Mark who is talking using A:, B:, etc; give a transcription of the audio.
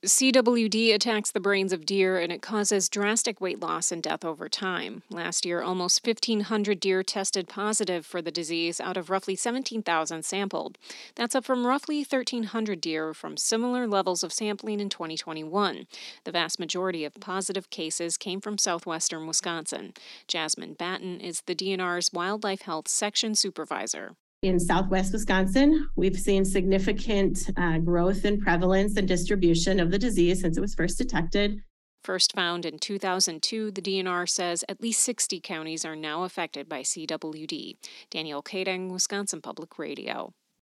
A: CWD attacks the brains of deer and it causes drastic weight loss and death over time. Last year, almost 1,500 deer tested positive for the disease out of roughly 17,000 sampled. That's up from roughly 1,300 deer from similar levels of sampling in 2021. The vast majority of positive cases came from southwestern Wisconsin. Jasmine Batten is the DNR's Wildlife Health Section Supervisor.
B: In Southwest Wisconsin, we've seen significant growth in prevalence and distribution of the disease since it was first detected.
A: First found in 2002, the DNR says at least 60 counties are now affected by CWD. Danielle Kading, Wisconsin Public Radio.